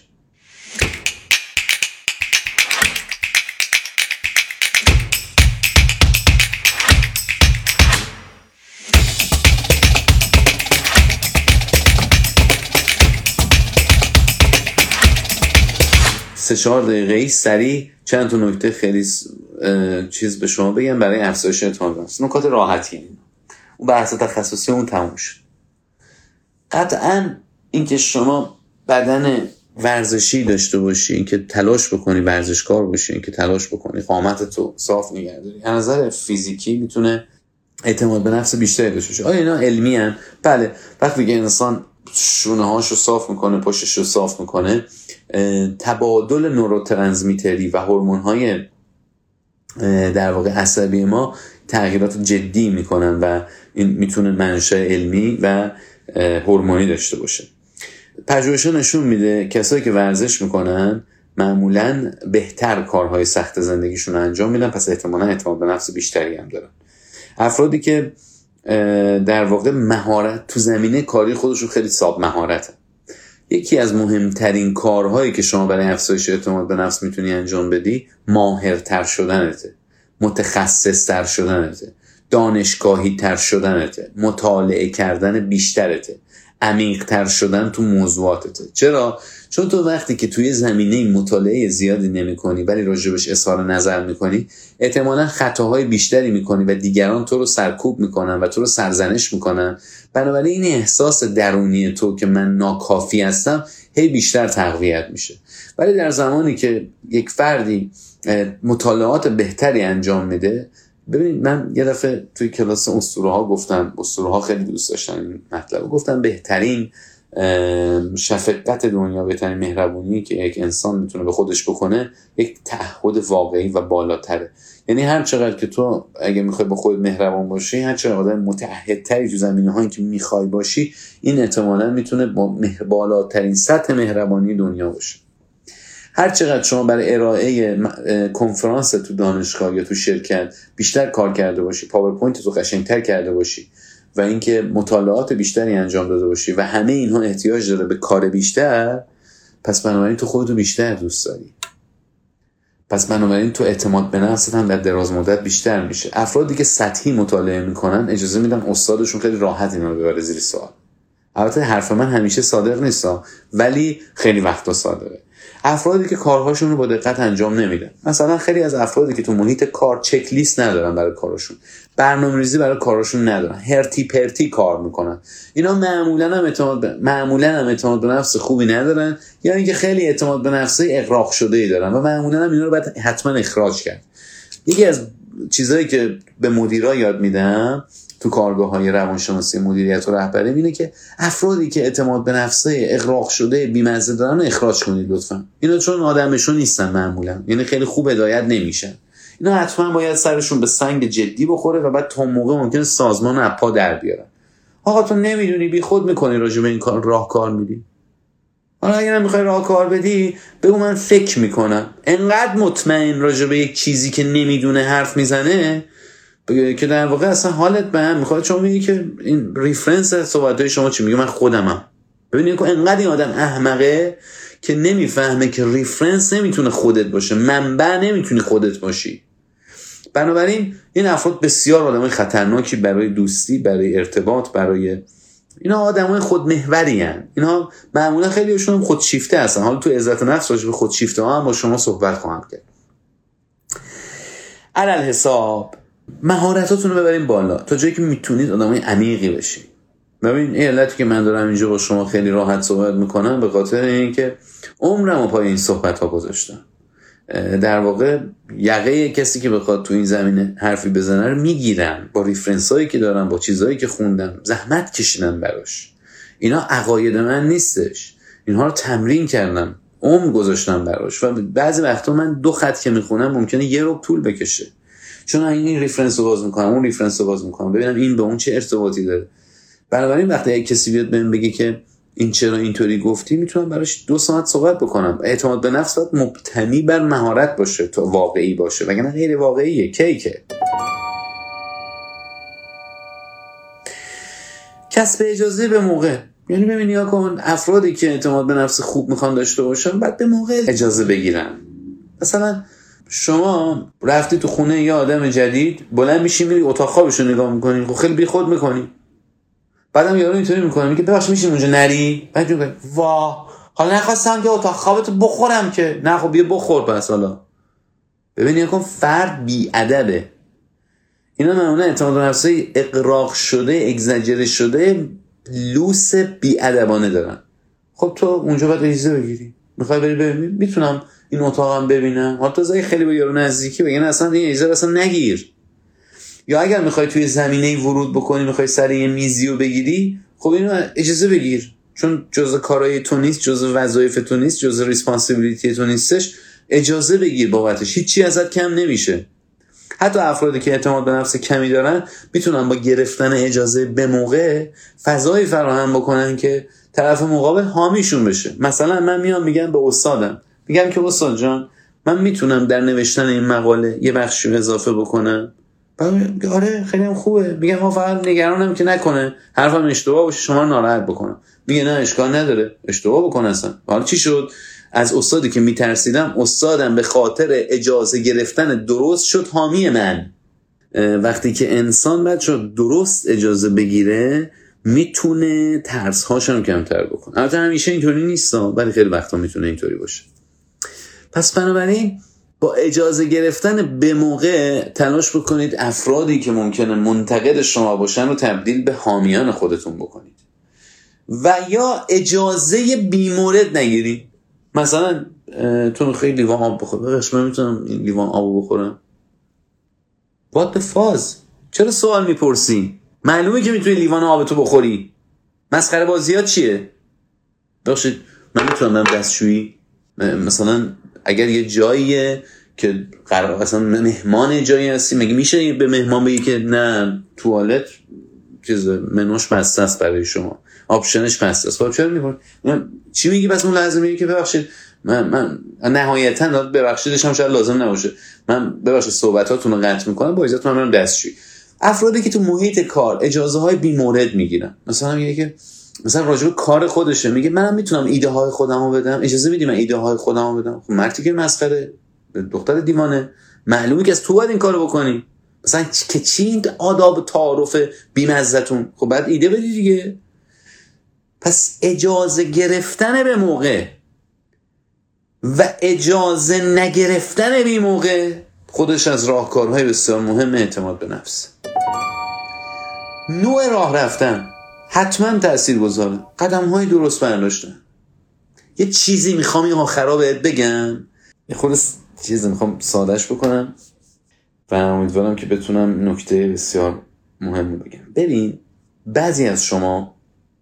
سه 4 دقیقه‌ای سریع چند تا نکته خیلی چیز به شما بگم برای افزایش اعتماد به نفس. نکات راحتی اینا. اون بحث تخصصی اون تموم شد. قطعاً اینکه شما بدن ورزشی داشته باشی، اینکه تلاش بکنی ورزشکار باشی، اینکه تلاش بکنی قامتتو صاف نگه داری، از نظر فیزیکی میتونه اعتماد به نفس بیشتری داشته باشه. آیا اینا علمی ان؟ بله. وقتی که انسان شونه‌هاشو صاف میکنه، پشتشو صاف میکنه، تبادل نوروترانسمیتری و هورمون‌های در واقع عصبی ما تغییرات جدی میکنن و این میتونه منشأ علمی و هورمونی داشته باشه. پژوهش‌ها نشون میده کسایی که ورزش میکنن معمولاً بهتر کارهای سخت زندگیشون رو انجام میدن، پس احتمالاً اعتماد به نفس بیشتری هم دارن. افرادی که در واقع مهارت تو زمینه کاری خودشون خیلی صاحب مهارتن. یکی از مهمترین کارهایی که شما برای افزایش اعتماد به نفس میتونی انجام بدی ماهرتر شدنته، متخصصتر شدنته، دانشگاهی تر شدنته، مطالعه کردن بیشترته، عمیق‌تر شدن تو موضوعاتته. چرا؟ چون تو وقتی که توی زمینه مطالعه زیادی نمی‌کنی ولی راجبش اظهار نظر می‌کنی، احتمالاً خطاهای بیشتری می‌کنی و دیگران تو رو سرکوب می‌کنن و تو رو سرزنش می‌کنن. بنابراین این احساس درونی تو که من ناکافی هستم هی بیشتر تقویت میشه. ولی در زمانی که یک فردی مطالعات بهتری انجام میده، ببینید من یه دفعه توی کلاس اسطوره‌ها گفتم، اسطوره‌ها خیلی دوست داشتن این مطلب، گفتم بهترین شفقت دنیا، بهترین مهربونی که یک انسان میتونه به خودش بکنه یک تعهد واقعی و بالاتره. یعنی هر چقدر که تو اگه میخوای با خودت مهربان باشی، هر چقدر آدم متعهدتری تو زمینه‌هایی که میخوای باشی، این احتمالاً میتونه با بالاترین سطح مهربانی دنیا باشه. هر چقدر شما برای ارائه کنفرانس تو دانشگاه یا تو شرکت بیشتر کار کرده باشی، پاورپوینت تو قشنگتر کرده باشی و اینکه مطالعات بیشتری انجام داده باشی و همه اینها احتیاج داره به کار بیشتر، پس بنابراین تو خودتو بیشتر دوست داری، پس بنابراین تو اعتماد به نفست هم در دراز مدت بیشتر میشه. افرادی که سطحی مطالعه میکنن اجازه میدن استادشون خیلی راحت اینا رو ببره زیر سوال. البته حرف من همیشه صادق نیست ولی خیلی وقتا صادقه. افرادی که کارهاشون رو با دقت انجام نمیدن، مثلا خیلی از افرادی که تو محیط کار چک لیست ندارن برای کارشون، برنامه‌ریزی برای کارشون ندارن، هرتی پرتی کار میکنن، اینا معمولا هم اعتماد به نفس خوبی ندارن، یا اینکه خیلی اعتماد به نفس اغراق شده‌ای دارن و معمولا هم اینا رو باید حتما اخراج کرد. یکی از چیزایی که به مدیرا یاد میدم تو کارگاه‌های روانشناسی مدیریت و رهبری اینه که افرادی که اعتماد به نفس اغراق شده بی‌مزه دارن اخراج کنید لطفا. اینا چون آدمشون نیستن معمولا، یعنی خیلی خوب هدایت نمیشن. اینا حتما باید سرشون به سنگ جدی بخوره و بعد تا موقع ممکنه سازمان از پا در بیارن. آقا تو نمیدونی، بی خود میکنی راجع به این کار راهکار میدی. حالا اگه نمیخوای راهکار بدی بگو من فکر میکنم. انقدر مطمئن راجع به یک چیزی که نمیدونه حرف میزنه که در واقع اصلا حالت به هم میخواد. شما میگی که این ریفرنس صحبتای شما چی میگه؟ من خودمم. ببینید که انقدر این آدم احمقه که نمیفهمه که ریفرنس نمیتونه خودت باشه، منبع نمیتونی خودت باشی. بنابراین این افراد بسیار آدمای خطرناکی برای دوستی، برای ارتباط، برای اینا آدمای خودمحوری ان. اینا معمولا خیلیشون هم خودشیفته هستن. حالا تو عزت نفس راجع به خودشیفته ها هم با شما صحبت خواهم کرد. علل حساب مهارتاتون رو ببرین بالا تا جایی که میتونید آدمای عمیقی بشین. ببین این علتی که من دارم اینجا با شما خیلی راحت صحبت میکنم به خاطر اینکه عمرمو پای این صحبت ها گذاشتم. در واقع یقه کسی که بخواد تو این زمینه حرفی بزنه رو میگیرم با ریفرنس هایی که دارم، با چیزهایی که خوندم، زحمت کشیدم براش. اینا عقاید من نیستش، اینها رو تمرین کردم، عمر گذاشتم براش و بعضی وقتا من 2 خط که میخونم ممکنه 1 روز طول بکشه، چون این ریفرنس رو باز میکنم، اون ریفرنس رو باز میکنم ببینم این به اون چه ارتباطی داره. بنابراین وقتی یک کسی بیاد بهم بگه که این چرا اینطوری گفتی، میتونم براش 2 ساعت صحبت بکنم. اعتماد به نفس باید مبتنی بر مهارت باشه تا واقعی باشه، وگرنه غیر واقعیه. کیکه. کسب اجازه به موقع، یعنی ببین نگاه کن، افرادی که اعتماد به نفس خوب میخوان داشته باشن بعد به موقع اجازه بگیرن. مثلا شما رفتی تو خونه یه آدم جدید، بلند میشی میری اتاق خوابش رو نگاه میکنی، خب خیلی بیخود میکنی. بعدم یارو اینطوری میکنه میگه ببخشید میشین اونجا نری؟ بعد میگه وا حالا نخواستم که اتاق خوابتو بخورم که. نه خب بیا بخور پس. حالا ببین نگاه کن، فرد بی‌ادبه. اینا معمولا اعتماد به نفس اغراق شده، اگزاجره شده، لوس بی‌ادبانه دارن. خب تو اونجا باید اجازه بگیری. میخوای بری ببینی میتونم این اتاقم ببینم؟ حالا تو خیلی با یارو نزدیکی بگن اصلا این اجازه اصلا نگیر. یا اگر میخوای توی زمینه ورود بکنی، میخوای سر یه میزی رو بگیری، خب اینو اجازه بگیر، چون جزء کارهای تو نیست، جزء وظایف تو نیست، جزء ریسپانسیبیلیتی تو نیستش. اجازه بگیر بابتش، هیچی ازت کم نمیشه. حتی افرادی که اعتماد به نفس کمی دارن میتونن با گرفتن اجازه به موقع فضایی فراهم بکنن که طرف مقابل حامیشون بشه. مثلا من میام میگم به استادم میگم که استاد جان من میتونم در نوشتن این مقاله یه بخشی اضافه بکنم؟ آره خیلی هم خوبه. میگم ما فقط نگرانم که نکنه حرفم اشتباه باشه شما رو ناراحت بکنم. میگه نه اشکال نداره اشتباه بکنه اصلا. حالا چی شد؟ از استادی که میترسیدم استادم به خاطر اجازه گرفتن درست شد حامی من. وقتی که انسان باید شد درست اجازه بگیره میتونه ترس‌هاش هم کمتر بکنه. البته همیشه اینطوری نیست ولی خیلی وقتا میتونه اینطوری باشه. پس بنابراین با اجازه گرفتن به موقع تلاش بکنید افرادی که ممکنه منتقد شما باشن رو تبدیل به حامیان خودتون بکنید و یا اجازه بیمورد نگیرید. مثلا تو میخوای لیوان آب بخور، بخش من میتونم این لیوان آب بخورم؟ What the fuss؟ چرا سوال میپرسی؟ معلومه که میتونی لیوان آب تو بخوری. مسخره بازیات چیه؟ بخشید من میتونم برم دستشویی؟ مثلا اگر یه جاییه که قرار اصلا مهمان جایی هستی مگه میشه به مهمان بگی که نه توالت چیز منوش بسته است برای شما، آپشنش بسته است؟ خب چرا میکنی؟ چی میگی؟ بس اون لحظه میگی که ببخشید من نهایتا ببخشیدش هم شاید لازم نباشه، من ببخشید صحبتاتون رو قطع میکنم با اجازهتون من دستشویی. افرادی که تو محیط کار اجازه های بی مورد میگیرن، مثلا میگه که مثلا راجع به کار خودشه میگه منم میتونم ایده های خودمو بدم، اجازه میدی من ایده های خودمو بدم؟ خب مردی که مسخره، دختر دیوانه، معلومه که از تو باید این کارو بکنی. مثلا که چی این آداب تعارف بی‌مزه‌تون؟ خب بعد ایده بدی دیگه. پس اجازه گرفتن به موقع و اجازه نگرفتن بی موقع خودش از راهکارهای بسیار مهم اعتماد به نفس. نوع راه رفتن حتما تأثیر گذاره، قدم های درست برداشتن. یه چیزی میخوام یه آخرا بهت بگم، یه خود چیزی میخوام سادهش بکنم و امیدوارم که بتونم نکته بسیار مهم بگم. ببین بعضی از شما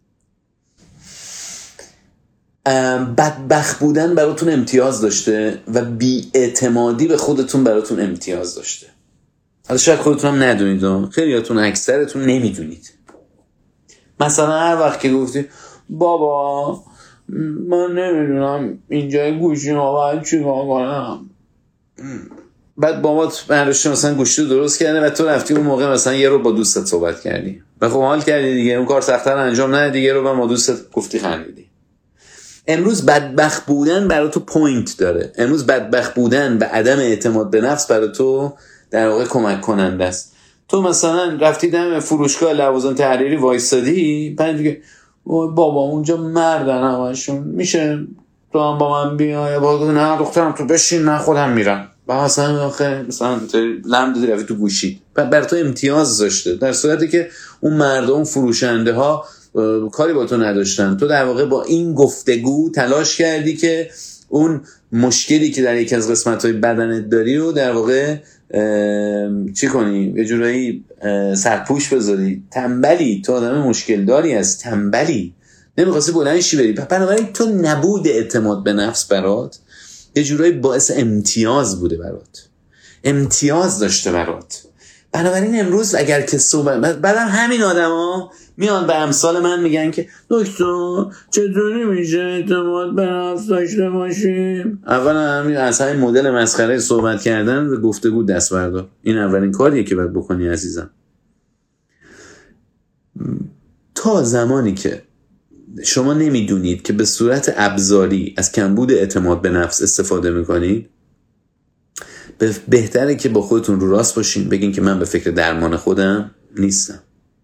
بدبخت بودن براتون امتیاز داشته و بی‌اعتمادی به خودتون براتون امتیاز داشته. حالا شاید خودتون هم ندونید، خیلیاتون اکثرتون نمیدونید. مثلا هر وقت که گفتی بابا من نمیدونم اینجای گوشی ما باید چیکار کنم، بعد بابات برداشته مثلا گوشی رو درست کرده و تو رفتی اون موقع مثلا یه رو با دوستت صحبت کردی و خب حال کردی دیگه، اون کار سخت‌تر انجام ندادی، یه رو با دوستت گفتی خندیدی. امروز بدبخت بودن برای تو پوینت داره. امروز بدبخت بودن و عدم اعتماد به نفس برای تو در واقع کمک کننده است. تو مثلا رفتی دم فروشگاه لوازم تحریری وایسادی، بعد دیگه بابا اونجا مردن همشون، میشه تو هم با من بیای؟ بابا نه دخترم تو بشین، من خودم میرم. بعد مثلا مثلا لم دادی رفتی تو گوشی، بعد برای تو امتیاز داشته، در صورتی که اون مردم اون فروشنده ها کاری با تو نداشتن. تو در واقع با این گفتگو تلاش کردی که اون مشکلی که در یکی از قسمت‌های بدنت داری رو در واقع چی کنی؟ یه جورایی سرپوش بذاری. تنبلی، تو آدم مشکل داری هست، تنبلی، نمیخواستی بلندشی بری. بنابراین تو نبود اعتماد به نفس برات یه جورایی باعث امتیاز بوده برات، امتیاز داشته برات. بنابراین امروز اگر که صحبت بعدم همین آدما میان به امثال من میگن که دکتر چطوری میشه اعتماد به نفس داشته باشیم؟ اولا همین از همین مدل مسخره صحبت کردن و گفتگو دست بردار. این اولین کاریه که باید بکنی عزیزم. تا زمانی که شما نمیدونید که به صورت ابزاری از کمبود اعتماد به نفس استفاده میکنید، بهتره که با خودتون رو راست باشین، بگین که من به فکر درمان خودم نیستم.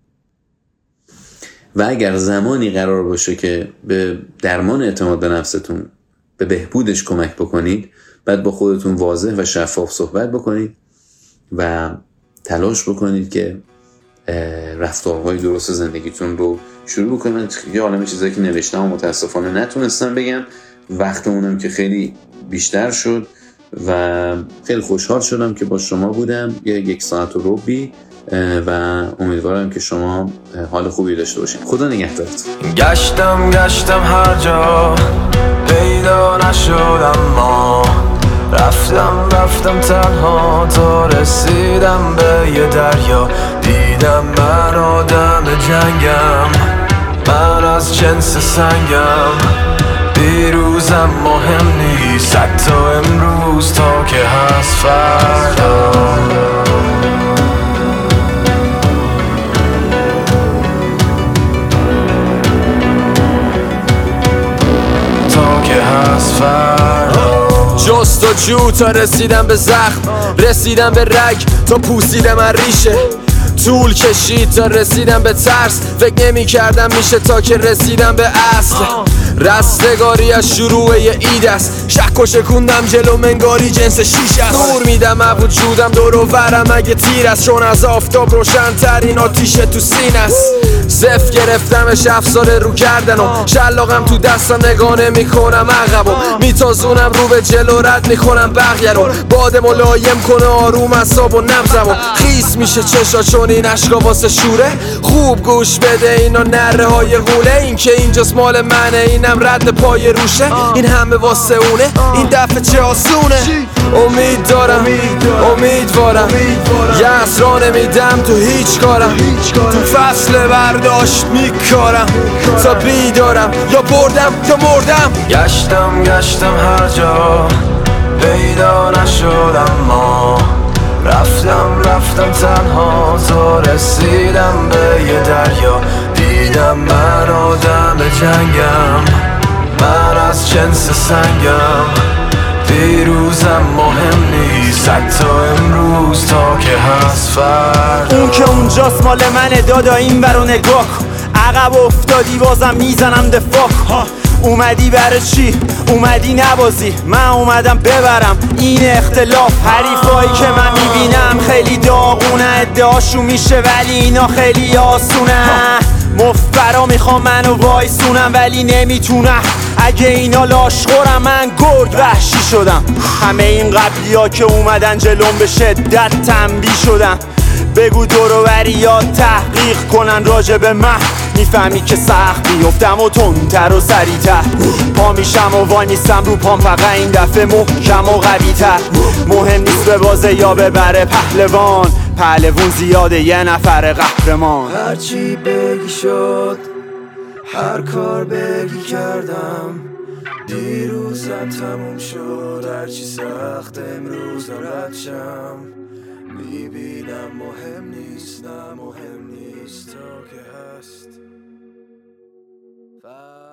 و اگر زمانی قرار باشه که به درمان اعتماد به نفستون، به بهبودش کمک بکنید، بعد با خودتون واضح و شفاف صحبت بکنید و تلاش بکنید که رفتارهای درست زندگیتون رو شروع بکنید. یه عالمه چیزایی که نوشتم و متاسفانه نتونستم بگم، وقتمونم که خیلی بیشتر شد و خیلی خوشحال شدم که با شما بودم 1 ساعت و ربعی و امیدوارم که شما حال خوبی داشته باشید. خدا نگهدارتون. گشتم هر جا پیدا نشدم، ما رفتم تنها تا رسیدم به یه دریا. دیدم من آدم جنگم، من از جنس سنگم، دیروزم مهم نیست نیست حتی امروز تا که هست فردا جستجو تا رسیدم به زخم، رسیدم به رگ تا پوسیدم از ریشه. طول کشید تا رسیدم به ترس، فکر نمی کردم میشه تا که رسیدم به اصل. رستگاری از شروع یه اید است، شک و شکوندم جلو منگاری جنس شیش است. نور میدم از وجودم دور و برم اگه تیر است، چون از آفتاب روشن ترین آتیش تو سین است. صف گرفتمش افسار رو کردنم، شلاقم تو دستم نگاه نمی کنم عقبم، میتازونم رو به جلو رد میکنم بقیه رو. باد ملایم کنه آروم اعصاب و نبضمو، خیس میشه چشا چون این عشقا واسه شوره. خوب گوش بده اینا نره های غوله، این که اینجاست مال منه اینم رد پای روشه. این همه واسه اونه این دفعه چه آسونه. امید دارم امیدوارم یه اسرا نمیدم تو هیچ کارم، تو فصل برداشت میکارم تا بیدارم یا بردم یا مردم. گشتم هر جا پیدا نشد، اما رفتم تنها تا رسیدم به یه دریا. دیدم من آدم جنگم، من از جنس سنگم. دیروزم مهم نیست حتی امروز تا که هست فردا. اون که اونجاست مال منه دادا، این برو نگاه کن. عقب افتادی بازم میزنم دفاع. اومدی برای چی؟ اومدی نبازی، من اومدم ببرم. این اختلاف حریفایی که من میبینم خیلی داغونه، ادعاشون میشه ولی اینا خیلی آسونه. مفبرا میخوام منو وایسونم ولی نمیتونم، اگه اینا لاشخورم من گرگ وحشی شدم. همه این قبلی ها که اومدن جلوم به شدت تنبیه شدم. بگو دورو بریات تحقیق کنن راجع به من، میفهمی که سخت بیفتم و تندتر و سریعتر. پا میشم و وای میستم رو پام، فقط این دفعه محکم و قوی‌تر. مهم نیست به بازه یا ببره پهلوون زیاده یه نفر قهرمان. هرچی بگی شد، هر کار بگی کردم. دیروزم تموم شد، هرچی سخت امروز رد شم. میبینم مهم نیست، نه مهم نیست تا که هست.